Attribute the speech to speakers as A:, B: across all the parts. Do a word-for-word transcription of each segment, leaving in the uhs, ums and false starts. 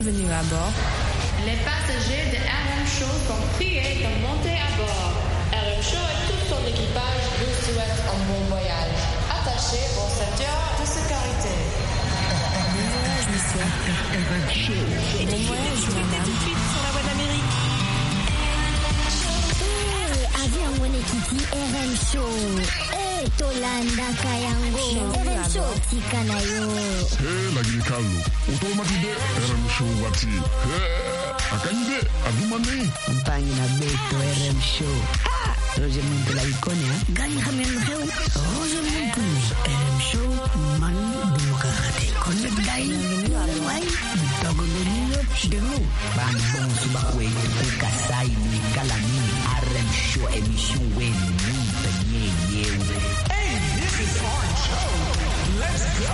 A: Bienvenue à bord.
B: Les passagers de R M Show sont priés de monter à bord. R M Show et tout son équipage vous souhaitent un bon voyage. Attachez vos ceintures de sécurité.
A: Bon voyage, monsieur.
C: R M Show.
A: Bon voyage, madame.
B: Tout de suite sur la voie d'Amérique.
D: Eh, avion wone kiti R M Show. Eh, Tolanda Kayango. R M Show tikana yo.
C: Eh, lagi Carlo. Automatique R M Show wati. Eh, akanyide adumane.
E: Mpangi na beto R M Show. Ah, Roger Muntu la ikone ha.
D: Gani hamel heu.
E: Roger Muntu. R M Show man demokrate. Connect guy. Why? Dogo lolo demo. Ban bon suba kwe ko kasai ni kalani R M Show emission we ni tanye yewe.
F: Hey, this is our show. Let's go.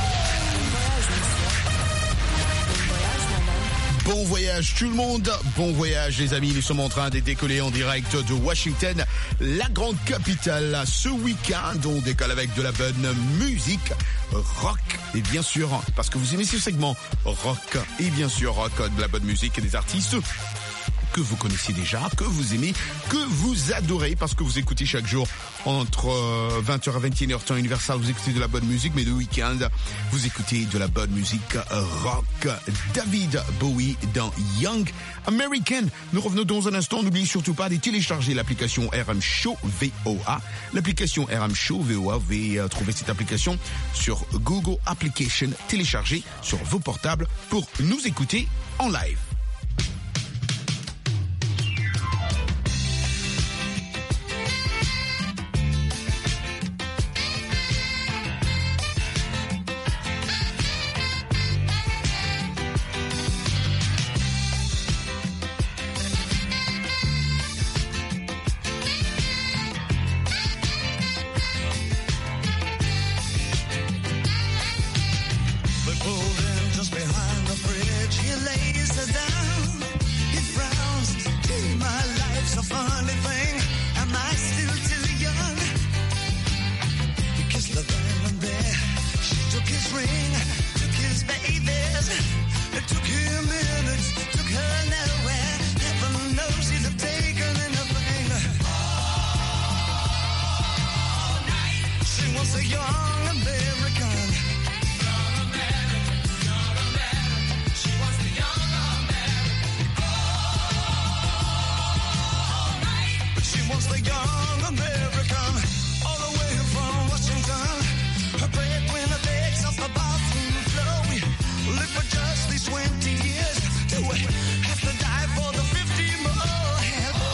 G: Bon voyage tout le monde, bon voyage les amis, nous sommes en train de décoller en direct de Washington, la grande capitale. Ce week-end, on décolle avec de la bonne musique, rock et bien sûr, parce que vous aimez ce segment, rock et bien sûr rock, de la bonne musique et des artistes que vous connaissez déjà, que vous aimez, que vous adorez, parce que vous écoutez chaque jour entre vingt heures à vingt et une heures temps universal, vous écoutez de la bonne musique, mais le week-end, vous écoutez de la bonne musique rock. David Bowie dans Young American. Nous revenons dans un instant. N'oubliez surtout pas de télécharger l'application R M Show V O A. L'application R M Show V O A, vous pouvez trouver cette application sur Google Application, téléchargée sur vos portables pour nous écouter en live.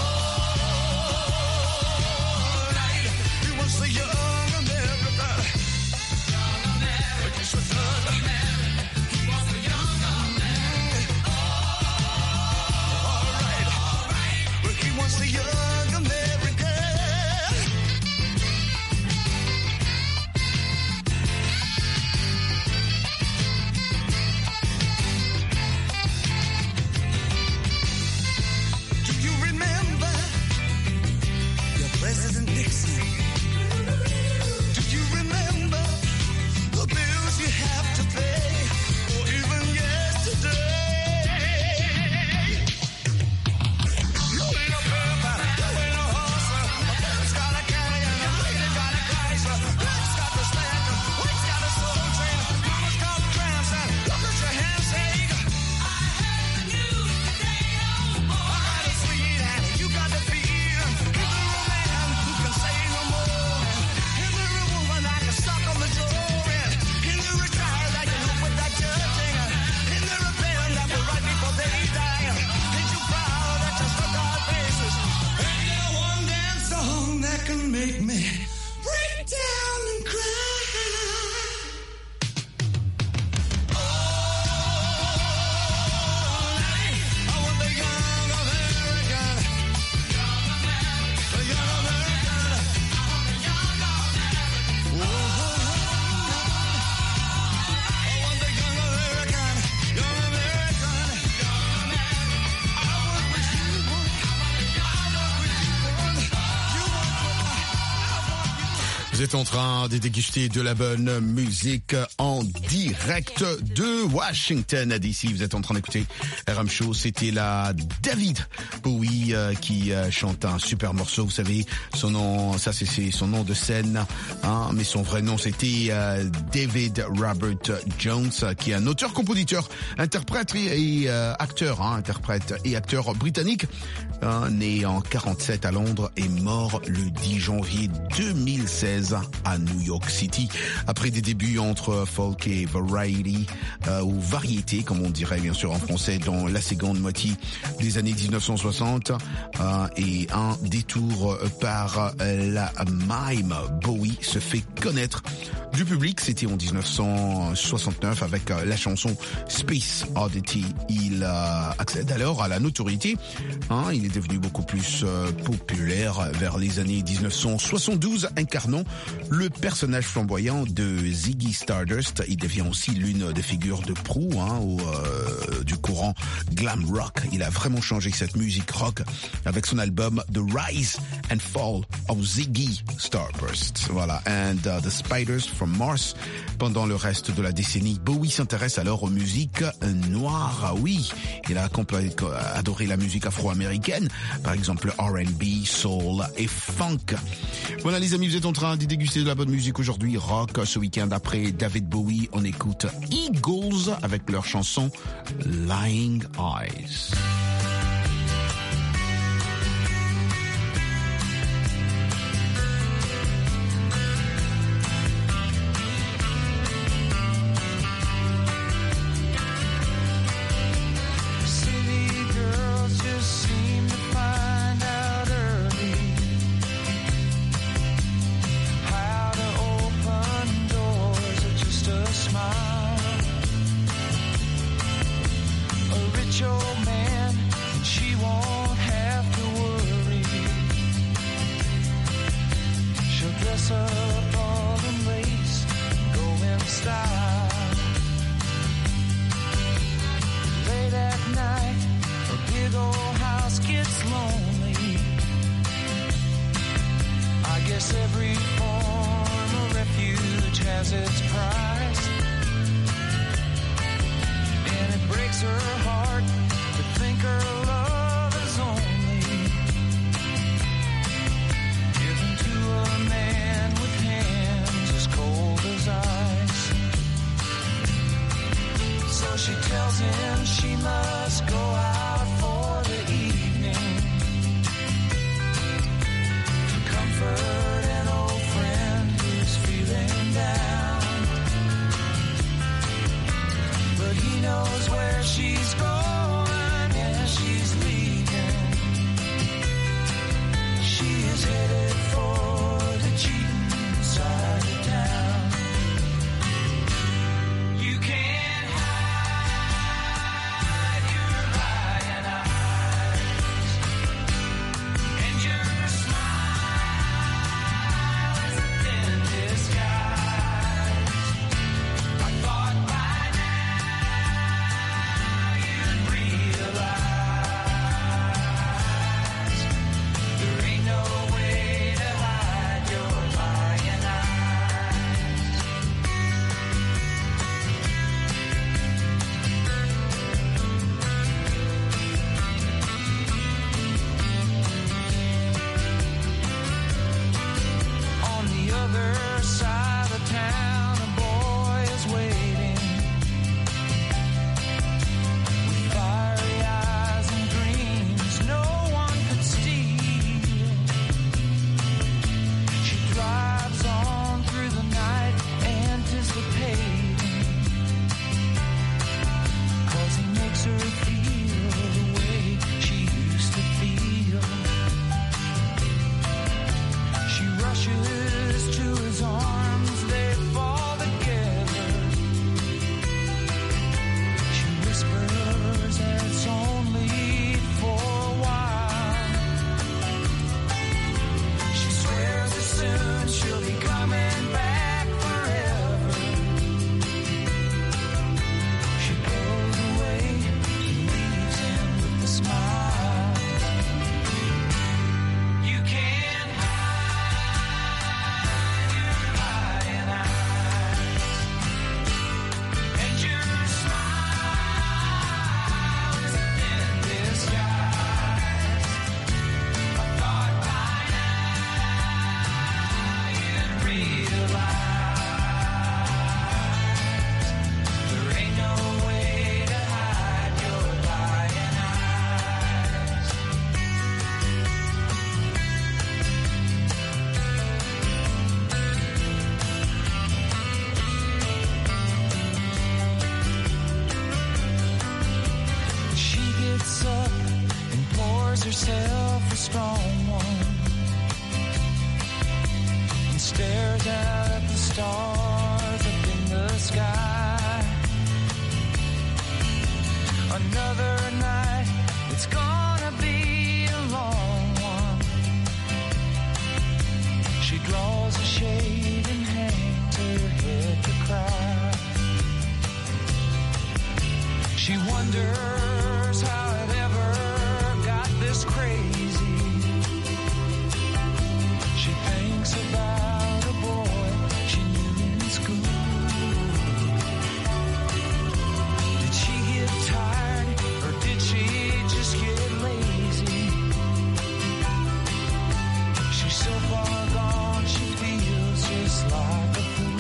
H: Young America.
G: êtes en train de déguster de la bonne musique en direct de Washington D C. Vous êtes en train d'écouter R M Show. C'était la David Bowie euh, qui euh, chante un super morceau. Vous savez, son nom, ça c'est, c'est son nom de scène, hein, mais son vrai nom c'était euh, David Robert Jones, qui est un auteur, compositeur, interprète et, et euh, acteur, hein, interprète et acteur britannique, hein, né en quarante-sept à Londres et mort le dix janvier deux mille seize à New York City. Après des débuts entre folk et variety, euh, ou variété, comme on dirait bien sûr en français, dans la seconde moitié des années dix-neuf cent soixante, euh, et un détour par la mime, Bowie se fait connaître du public. C'était en dix-neuf cent soixante-neuf avec la chanson Space Oddity. Il euh, accède alors à la notoriété. Hein, il est devenu beaucoup plus euh, populaire vers les années dix-neuf cent soixante-douze, incarnant le personnage flamboyant de Ziggy Stardust. Il devient aussi l'une des figures de proue, hein, au, euh, du courant glam rock. Il a vraiment changé cette musique rock avec son album The Rise and Fall of Ziggy Stardust. Voilà, and uh, the Spiders from Mars. Pendant le reste de la décennie, Bowie s'intéresse alors aux musiques noires. Oui, il a adoré la musique afro-américaine, par exemple R and B, soul et funk. Voilà les amis, vous êtes en train de déguster de la bonne musique aujourd'hui, rock. Ce week-end après David Bowie, on écoute Eagles avec leur chanson Lying Eyes.
H: Every form of refuge has its price, and it breaks her heart to think her love is only given to a man with hands as cold as ice. So she tells him she must go out for the evening to comfort down, but he knows where she's going. gets up and pours herself a strong one and stares out at the stars up in the sky. Another night, it's gonna be a long one. She draws a shade and hangs her head to cry. She wonders how it ever got this crazy. She thinks about a boy she knew in school. Did she get tired or did she just get lazy? She's so far gone, she feels just like a fool.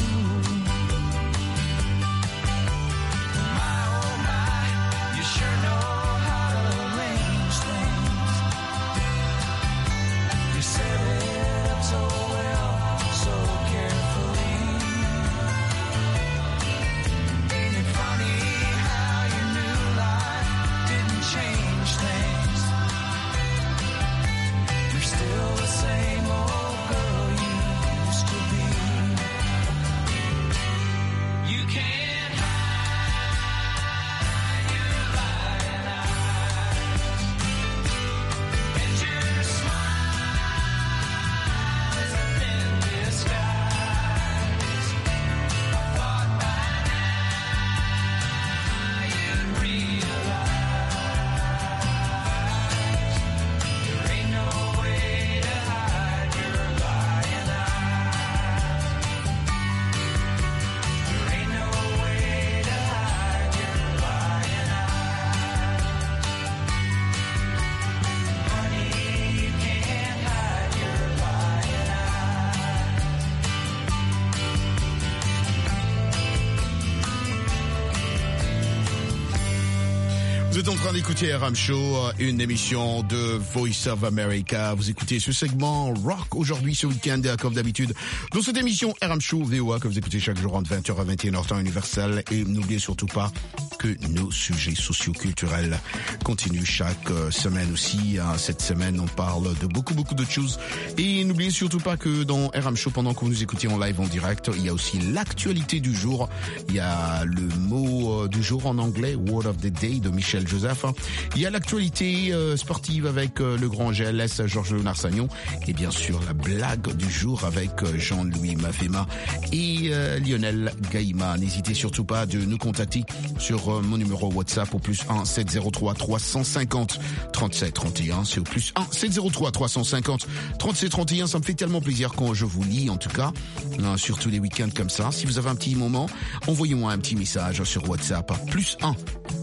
G: Vous êtes en train d'écouter R M Show, une émission de Voice of America. Vous écoutez ce segment rock aujourd'hui, ce week-end, comme d'habitude. Dans cette émission R M Show V O A que vous écoutez chaque jour entre vingt heures à vingt et une heures temps universel. Et n'oubliez surtout pas que nos sujets socio-culturels continuent chaque semaine aussi. Cette semaine, on parle de beaucoup, beaucoup d'autres choses. Et n'oubliez surtout pas que dans R M Show, pendant que vous nous écoutez en live, en direct, il y a aussi l'actualité du jour. Il y a le mot du jour en anglais, Word of the Day de Michel Joseph. Il y a l'actualité euh, sportive avec euh, le grand G L S Georges Léonard-Sagnon et bien sûr la blague du jour avec euh, Jean-Louis Mafema et euh, Lionel Gaïma. N'hésitez surtout pas de nous contacter sur euh, mon numéro WhatsApp au plus un sept zéro trois trois cent cinquante trente-sept trente et un. C'est au plus un sept zéro trois trois cent cinquante trente-sept trente et un. Ça me fait tellement plaisir quand je vous lis, en tout cas, hein, surtout les week-ends comme ça. Si vous avez un petit moment, envoyez-moi un petit message sur WhatsApp. Plus un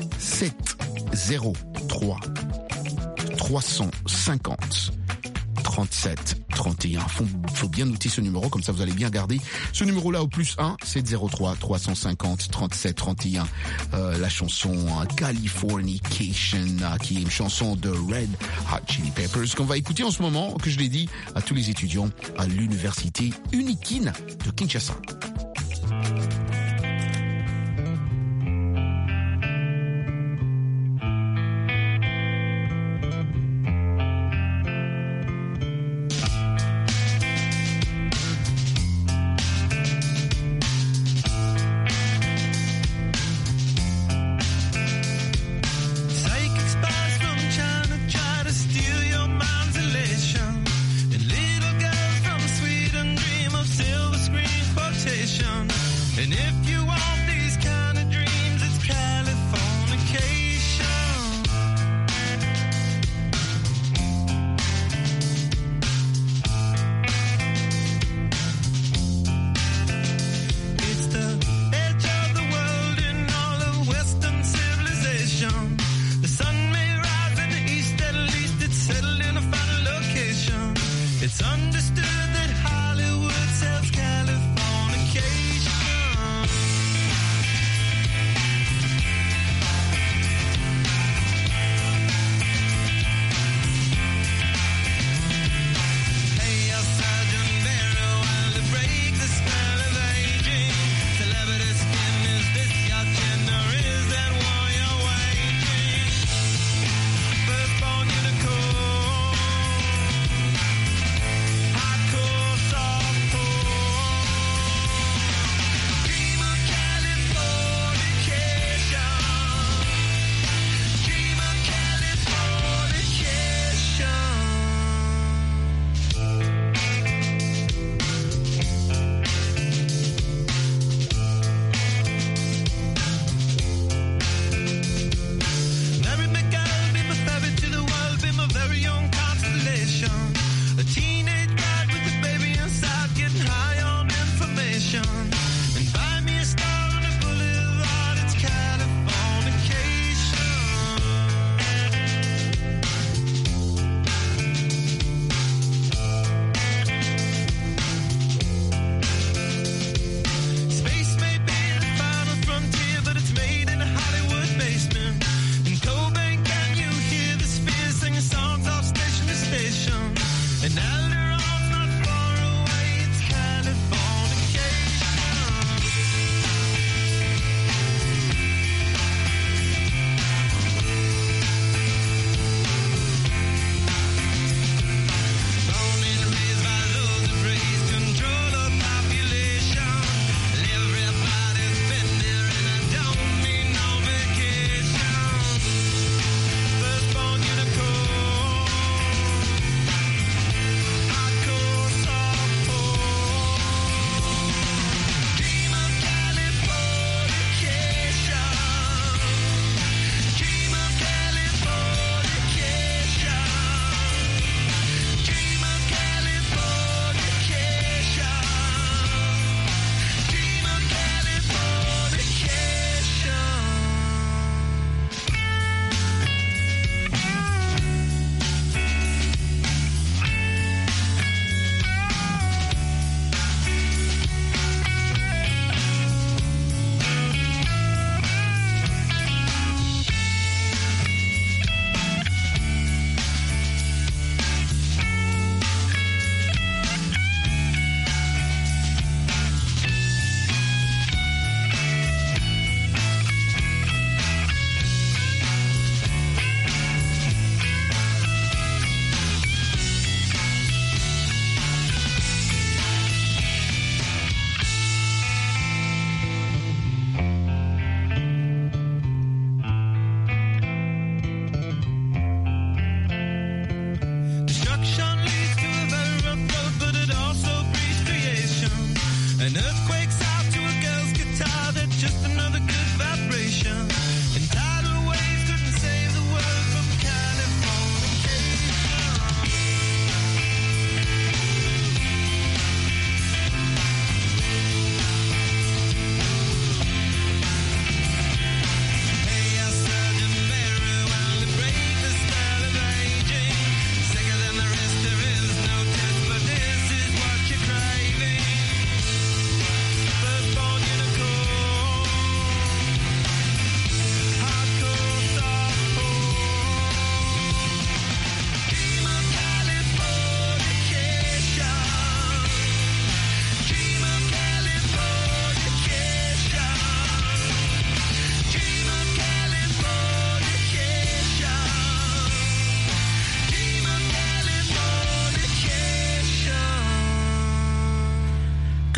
G: sept zéro trois trois cent cinquante trente-sept trente et un. Faut, faut bien noter ce numéro, comme ça vous allez bien garder ce numéro-là au plus un sept zéro trois trois cent cinquante trente-sept trente et un. Euh, la chanson euh, Californication, euh, qui est une chanson de Red Hot Chili Peppers qu'on va écouter en ce moment, que je l'ai dit à tous les étudiants à l'université Unikin de Kinshasa.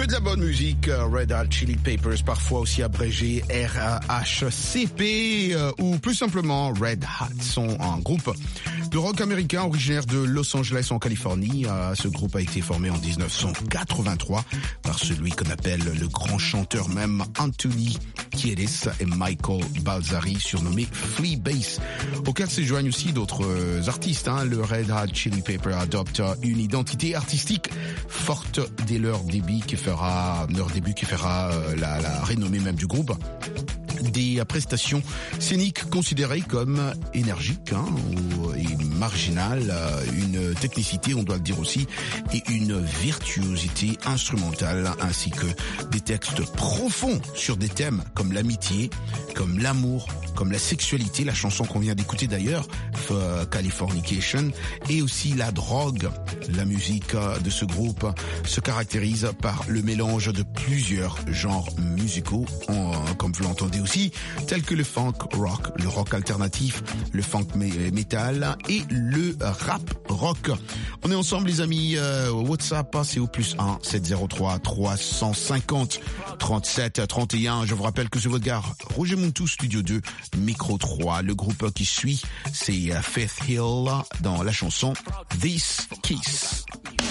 G: Que de la bonne musique, Red Hot Chili Peppers, parfois aussi abrégé R H C P euh, ou plus simplement Red Hot, sont un groupe de rock américain originaire de Los Angeles en Californie. Euh, ce groupe a été formé en dix-neuf cent quatre-vingt-trois par celui qu'on appelle le grand chanteur même Anthony Kiedis et Michael Balzari, surnommé Flea Bass, auquel se joignent aussi d'autres euh, artistes. Hein. Le Red Hot Chili Peppers adopte une identité artistique forte dès leur début qui fera leur début qui fera euh, la, la renommée même du groupe. Des prestations scéniques considérées comme énergiques hein, ou, et marginales, une technicité, on doit le dire aussi, et une virtuosité instrumentale, ainsi que des textes profonds sur des thèmes comme l'amitié, comme l'amour, comme la sexualité, la chanson qu'on vient d'écouter d'ailleurs, Californication, et aussi la drogue. La musique de ce groupe se caractérise par le mélange de plusieurs genres musicaux, comme vous l'entendez aussi, tels que le funk rock, le rock alternatif, le funk metal et le rap rock. On est ensemble les amis, euh, WhatsApp c'est au plus un sept zéro trois trois cent cinquante trente-sept trente et un. Je vous rappelle que c'est votre gare Roger Montou, Studio deux, Micro trois. Le groupe qui suit c'est Faith Hill dans la chanson This Kiss.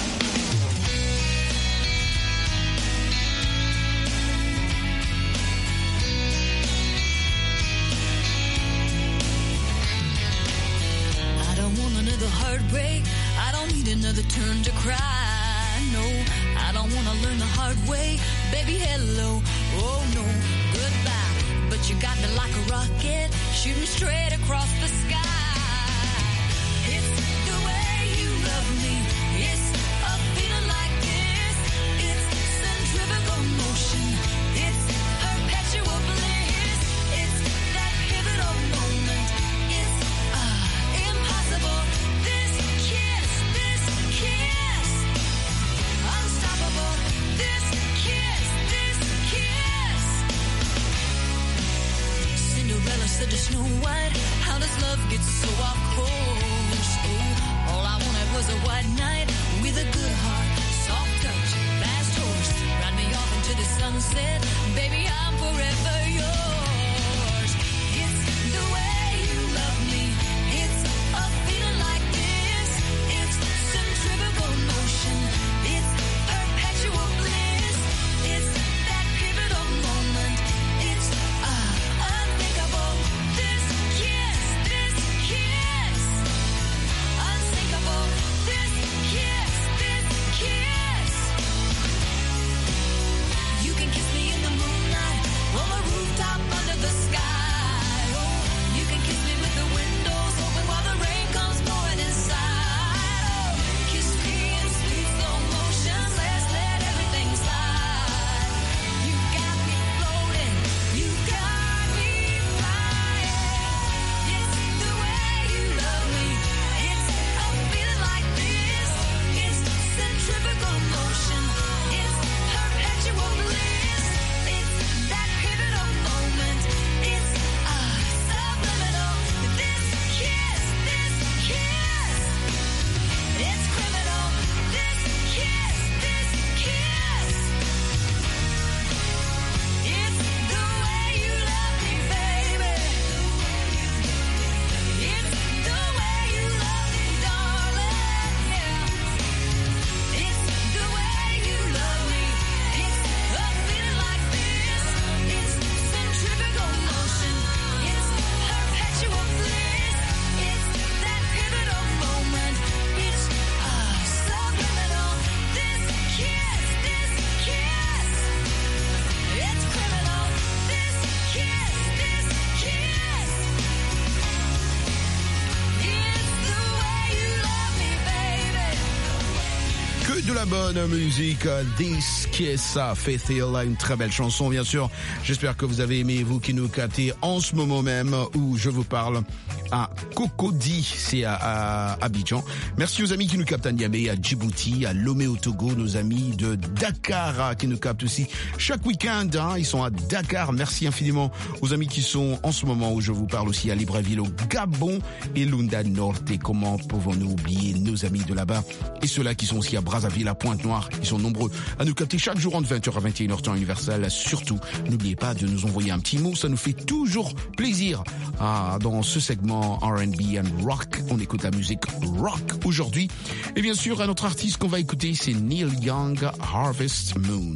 I: Heartbreak, I don't need another turn to cry. No, I don't wanna learn the hard way. Baby, hello, oh no, goodbye. But you got me like a rocket, shooting straight across the sky. It's the way you love me. It's a feeling like this. It's centrifugal motion. It's perpetual bliss. It's that pivotal moment. It's uh, impossible. Said to Snow White, how does love get so off course? Oh, all I wanted was a white knight with a good heart, soft touch, fast horse. Ride me off into the sunset, baby, I'm forever yours. It's the way you love me. It's a feeling like this. It's centrifugal motion. It's perpetual bliss. It's that pivotal moment. It's uh, unthinkable. This kiss, this kiss, unsinkable. This kiss, this kiss. You can kiss me in the moonlight, on the rooftop under the sky. Oh, you can kiss me with the windows open while the rain comes pouring inside. Oh, kiss me in sweet slow motion, let's let everything slide. You got me floating, you got me flying. It's the way you love me. It's a feeling like this. It's centrifugal motion. It's perpetual bliss. It's that pivotal moment. It's uh, subliminal. This kiss, this kiss. It's criminal. This kiss, this kiss. It's the way you love me, baby. It's the way you love me, darling. Yeah. It's the way you love me. It's a feeling like this. It's centrifugal motion. It's perpetual bliss. It's that pivotal moment. It's uh, subliminal. This kiss, this kiss. It's criminal. This kiss, this kiss. It's the way you love me, baby.
G: Que de la bonne musique, This Kiss, Faith Hill, une très belle chanson bien sûr. J'espère que vous avez aimé, vous qui nous captez en ce moment même où je vous parle à Cocody, c'est à, à Abidjan. Merci aux amis qui nous captent à Niamey, à Djibouti, à Lomé au Togo, nos amis de Dakar qui nous captent aussi chaque week-end, hein, ils sont à Dakar. Merci infiniment aux amis qui sont en ce moment où je vous parle aussi à Libreville au Gabon et Lunda Norte. Et comment pouvons-nous oublier nos amis de là-bas et ceux-là qui sont aussi à Brazzaville Brazzaville, à Pointe-Noire. Ils sont nombreux à nous capter chaque jour entre vingt heures à vingt et une heures temps universel. Surtout, n'oubliez pas de nous envoyer un petit mot, ça nous fait toujours plaisir. Ah, dans ce segment R and B and rock, on écoute la musique rock aujourd'hui. Et bien sûr, un autre artiste qu'on va écouter, c'est Neil Young, Harvest Moon.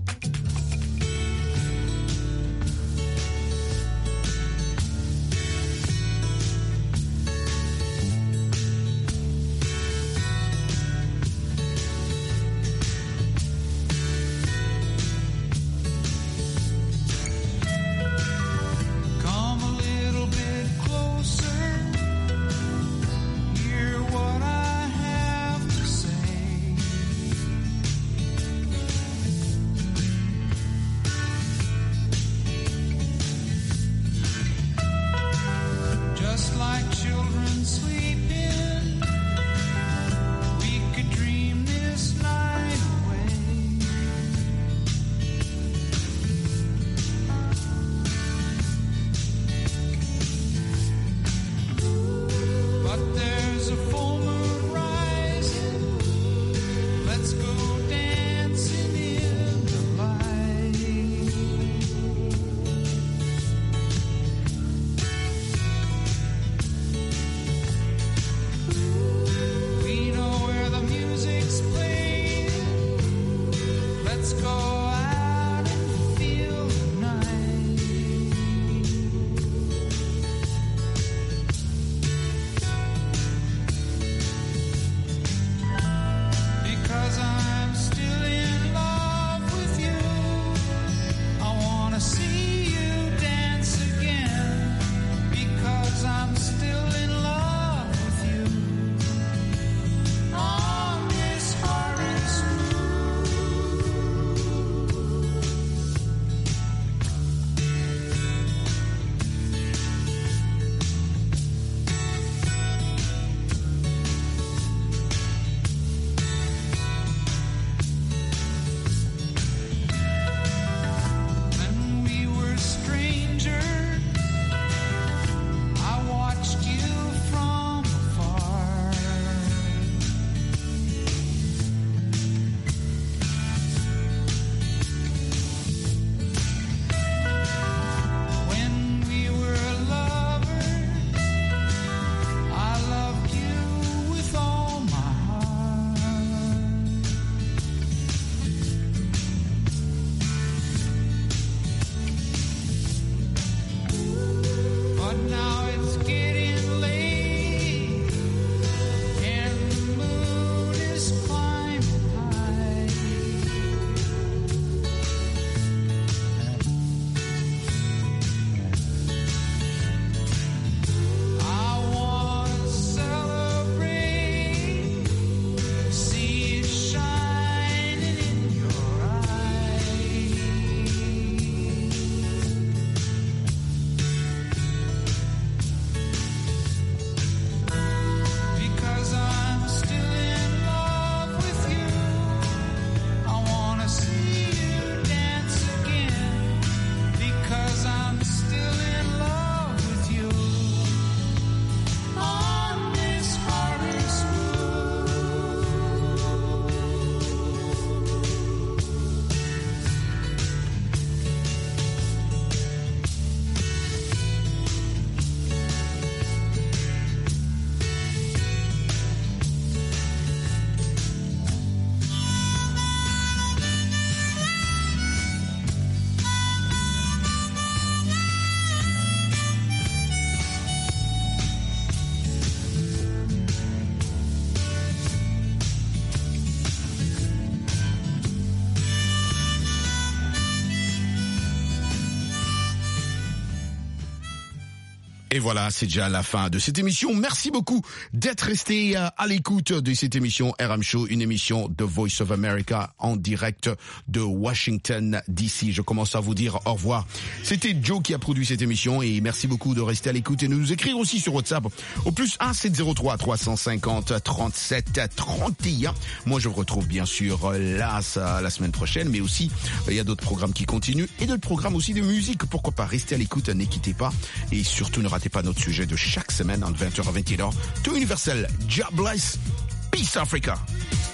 G: Et voilà, c'est déjà la fin de cette émission. Merci beaucoup d'être resté à l'écoute de cette émission R M Show, une émission de Voice of America en direct de Washington D C. Je commence à vous dire au revoir. C'était Joe qui a produit cette émission et merci beaucoup de rester à l'écoute et de nous écrire aussi sur WhatsApp au plus un sept zéro trois trois cent cinquante trente-sept trente et un. Moi, je vous retrouve bien sûr là la semaine prochaine, mais aussi il y a d'autres programmes qui continuent et d'autres programmes aussi de musique. Pourquoi pas rester à l'écoute, ne quittez pas et surtout ne ratez pas notre sujet de chaque semaine entre vingt heures à vingt et une heures. Tout universel. God bless. Peace Africa.